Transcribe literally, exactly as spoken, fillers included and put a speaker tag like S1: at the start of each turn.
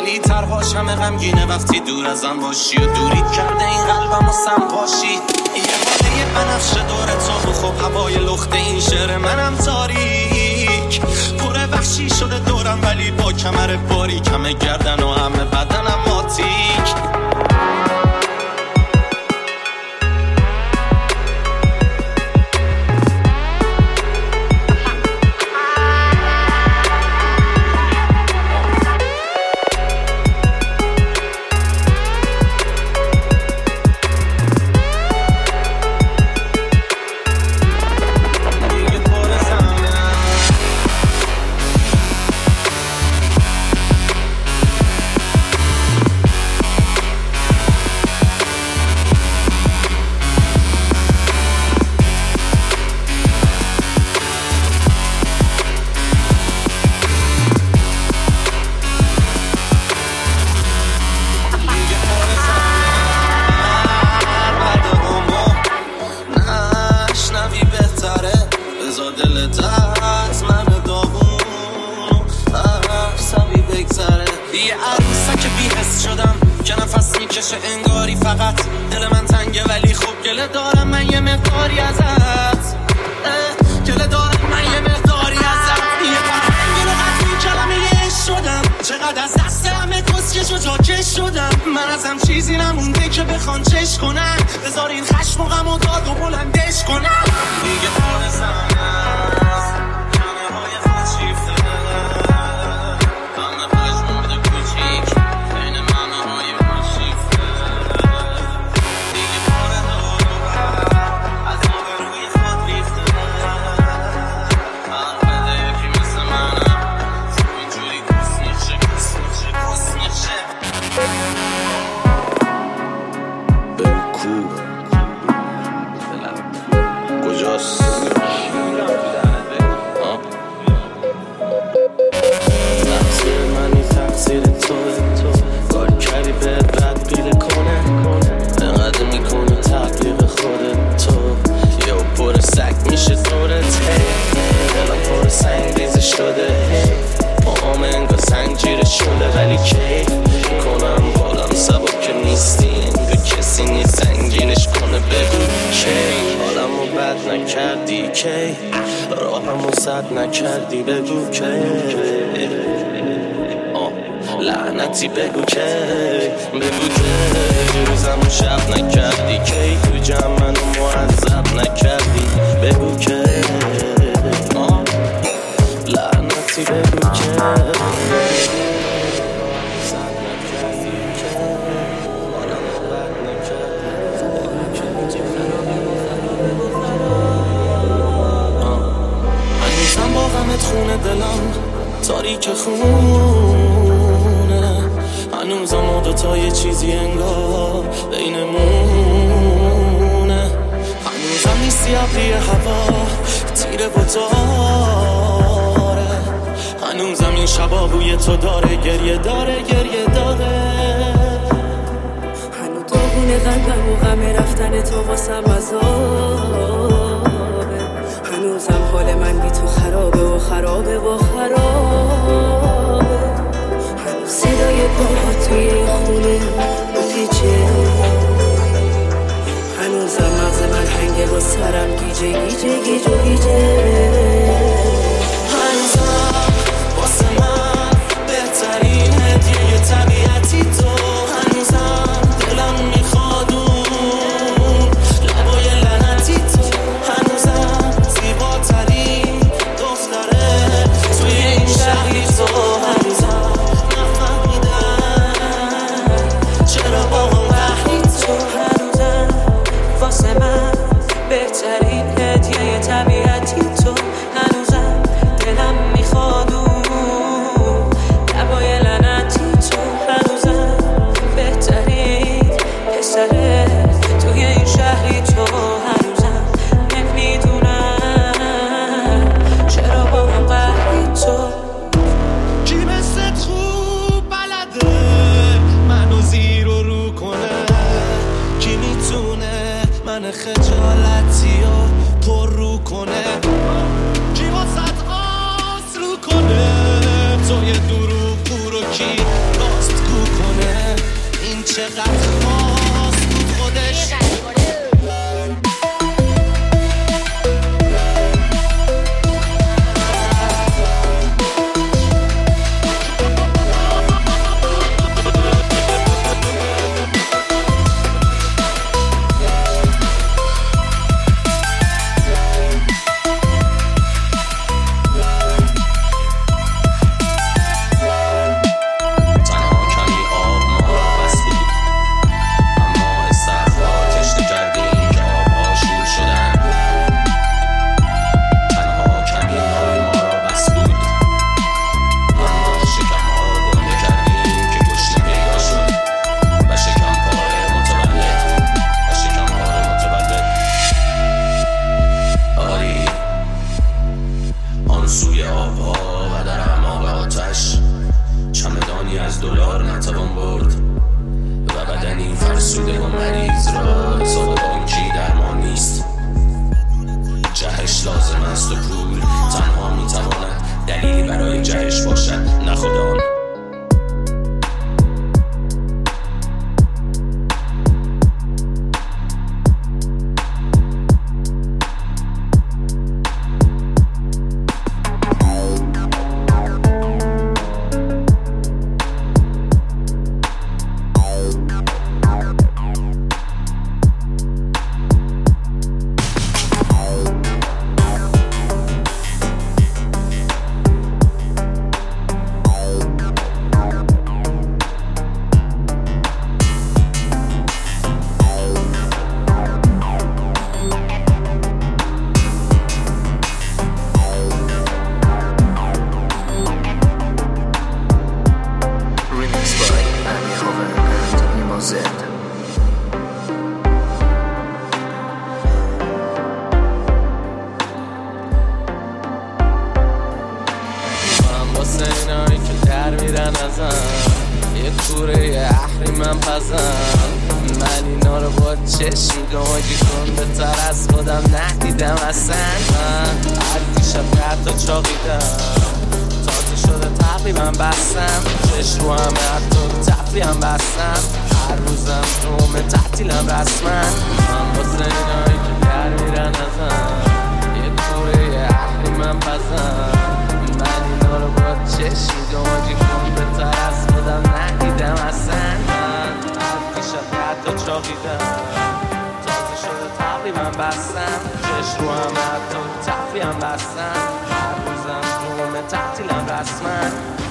S1: خیلی ترهاش همه غمگینه وقتی دور ازم باشی و دوریت کرده این قلبم و سم پاشی. یه باده بنفشه دور تو و خب هوای لخت این شعر منم تاریک پر وحشی شده دورم ولی با کمر باریک همه گردن و همه بدنم ماتیک. یه عروسک بی‌حس شدم که نفس میکشه انگاری فقط دل من تنگه ولی خب گله دارم من یه مقداری ازت گله دارم من یه مقداری ازت یه پرنگی رو قطعی کلمه عشق شدم چقدر از دست همه کسکش و جاکش شدم من ازم چیزی نمونده که بخوان چش کنن بذار این خشم و غم و داد و بلندش کنن دیگه پارزم کجاست؟ تقصیر منی تقصیر توه کاری کردی بهت بد بیله کنه انقدر میکنی تبلیغ خودت تو یه و پر سگ میشه دورت دلم پر سنگ ریزه شده پاهم انگاه زنجیره شده ولی کیف کنم بالم سبک نیستی انگاه کسی نیست زنگینش کنه بگو کی حالمو بد نکردی کی راهمو سد نکردی بگو کی لعنتی بگو کی بگو کی روزمو شب نکردی کی تو جمع منو معذب نکردی بگو کی لعنتی بگو کی خونه دلم تاریک خونه هنوزم ما دوتا یه چیزی انگار بینمونه هنوزم نیستی ابری هوا تیره و داره هنوزم این شبا بوی تو داره گریه داره گریه داره
S2: هنوز داغونه قلبم و غم رفتن تو واسم عذابه هنوزم حال من بی تو خرابه و خرابه و خرابه هنوز صدای پاها توی خونه بپیچه هنوزم مغز من هنگه و سرم گیجه گیجه گیجه گیجه
S1: هنوزم واسه من بهترین هدیه طبیعتی تو هنوزم دلم میخواد اون لبای لعنتی تو هنوزم زیباترین دختره توی این شهری تو هنوزم نفهمیدم چرا با هم وحی تو
S2: هنوزم واسه من بهترین هدیه طبیعتی تو هنوزم دلم میخواد اون لبای لعنتی تو هنوزم بهترین پسره توی این شهری تو هنوزم نمیدونم چرا با هم وحی تو
S1: کی مثل خوب بلده منو زیر و رو کنه کی میتونه من خجالتی و پر رو کنه کی واسط آس رو کنه تو یه دروغ رو کی راست چقدر خاص بود خودش.
S3: سوی آبها و در اعماق آتش چمدانی از دلار نتوان برد و بدنی فرسوده و مریض را حساب بانکی درمان نیست. جهش لازم است و پول تنها میتواند دلیلی برای جهش باشد، نه خدا.
S1: واسه اینایی که در میرن ازم یه کوره احریمم پزم، من اینا رو با چشم گماگی کن بهتر از خودم ندیدم اصلا. من هر دیشب ده تا چاقیدم تازه شده تقریبا بستم، چشم رو همه حتی تفریحم بستم، هر روزم روم تعطیلم رسما. من واسه اینایی که در میرن ازم یه کوره احریمم پزم، من اینا رو با چشم گماگی کن بهتر از خودم ندیدم اصلا. من هر دیشب ده تا چاقیدم تازه شده تقریبا بستم، چشم رو همه حتی تفریحم بستم، هر روزم روم تعطیلم رسما.